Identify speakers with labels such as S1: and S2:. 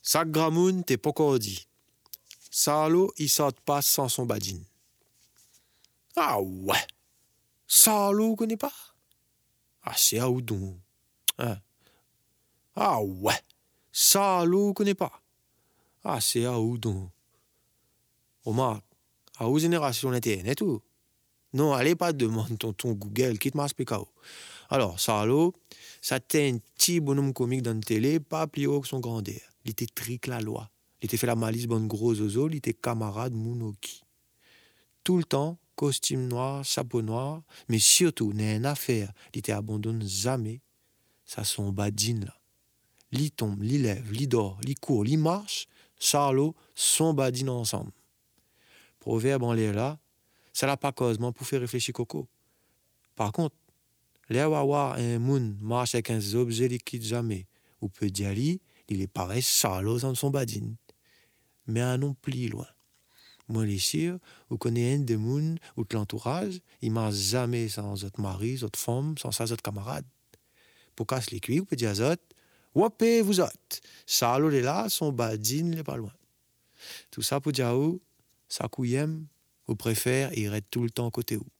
S1: Sac gramoun, t'es pas dit. Salo, il saute pas sans son badine. Ah ouais. Salo, connais pas? Ah, c'est à Oudon. Hein? Ah ouais. Salo, connais pas? Ah, c'est à Oudon. Omar, à où génération était, tout? Non, allez pas demander ton Google, quitte ma spécao. Alors, Salo, ça t'est un petit bonhomme comique dans la télé, pas plus haut que son grandeur. Il était trique la loi. Il était fait la malice bonne gros zozo, il était camarade Mounoki. Tout le temps, costume noir, chapeau noir, mais surtout, n'est une affaire, il était abandonne jamais. Ça son badine là. Li tombe, li lève, li dort, li court, li marche, Charlot, son badine ensemble. Proverbe en l'air là, ça l'a pas causement pour faire réfléchir Coco. Par contre, l'air wawa un moun marche avec un objet liquide jamais, ou peut dire li, il est pareil Charlot dans son badine. Mais un non plus loin. Moi, les sûr, vous connaissez un des moun ou de l'entourage, il marche jamais sans votre mari, votre femme, sans sa votre camarade. Pour casser les cuits, vous pouvez dire à autres, wapé vous autres, Charlot est là, son badine n'est pas loin. Tout ça pour dire, ça couillem, vous préfère, il reste tout le temps côté où.